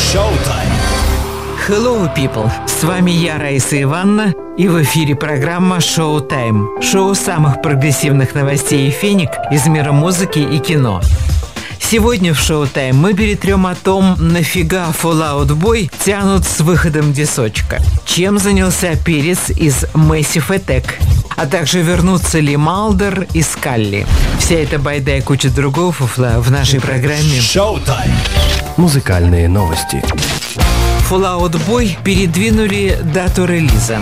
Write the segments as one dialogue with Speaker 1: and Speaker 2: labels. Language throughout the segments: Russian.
Speaker 1: Showtime.
Speaker 2: Hello, people! С вами я, Раиса Ивановна, и в эфире программа Showtime. Шоу самых прогрессивных новостей и феник из мира музыки и кино. Сегодня в Showtime мы перетрем о том, нафига Fall Out Boy тянут с выходом дисочка, чем занялся Перец из Massive Attack, а также вернутся ли Малдер и Скалли. Вся эта байда и куча другого фуфла в нашей программе
Speaker 1: Showtime.
Speaker 3: Музыкальные новости.
Speaker 2: Fall Out Boy передвинули дату релиза.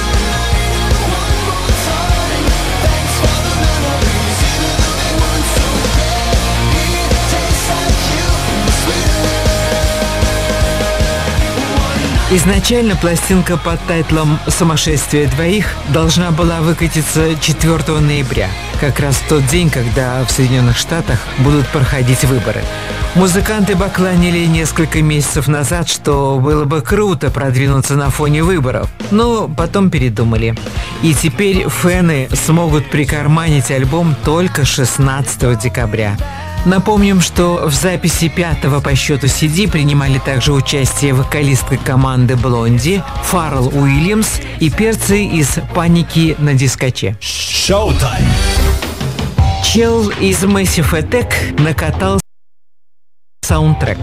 Speaker 2: Изначально пластинка под тайтлом «Сумасшествие двоих» должна была выкатиться 4 ноября, как раз в тот день, когда в Соединенных Штатах будут проходить выборы. Музыканты бакланили несколько месяцев назад, что было бы круто продвинуться на фоне выборов, но потом передумали. И теперь фэны смогут прикарманить альбом только 16 декабря. Напомним, что в записи 5-го по счету CD принимали также участие вокалистка команды Блонди, Фаррелл Уильямс и перцы из «Паники на дискоче».
Speaker 1: Showtime.
Speaker 2: Чел из Massive Attack накатал саундтрек.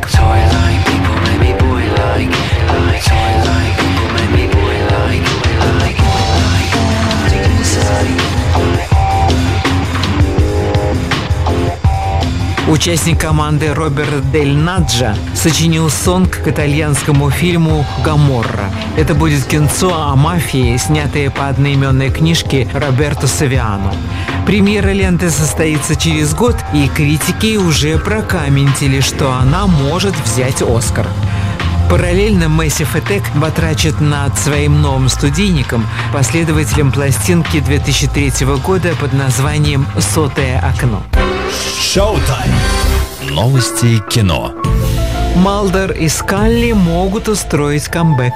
Speaker 2: Участник команды Роберт Дель Наджа сочинил сонг к итальянскому фильму «Гоморра». Это будет кинцо о мафии, снятое по одноименной книжке Роберто Савиано. Премьера ленты состоится через год, и критики уже прокомментили, что она может взять «Оскар». Параллельно Massive Attack батрачит над своим новым студийником, последователем пластинки 2003 года под названием «Сотое окно».
Speaker 1: Showtime. Новости кино.
Speaker 2: Малдер и Скалли могут устроить камбэк.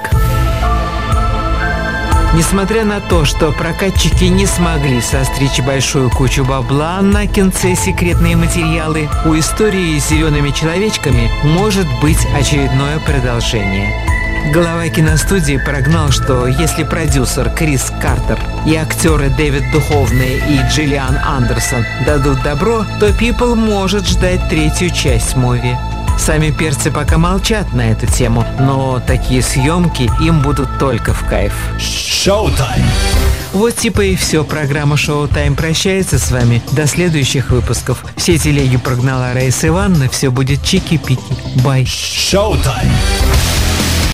Speaker 2: Несмотря на то, что прокатчики не смогли состричь большую кучу бабла на кинце «Секретные материалы», у истории с зелеными человечками может быть очередное продолжение. Глава киностудии прогнал, что если продюсер Крис Картер и актеры Дэвид Духовный и Джиллиан Андерсон дадут добро, то People может ждать 3-ю часть муви. Сами перцы пока молчат на эту тему, но такие съемки им будут только в кайф.
Speaker 1: Showtime.
Speaker 2: Вот типа и все. Программа Showtime прощается с вами. До следующих выпусков. Все телеги прогнала Раиса Ивановна. Все будет чики-пики. Бай.
Speaker 1: Showtime.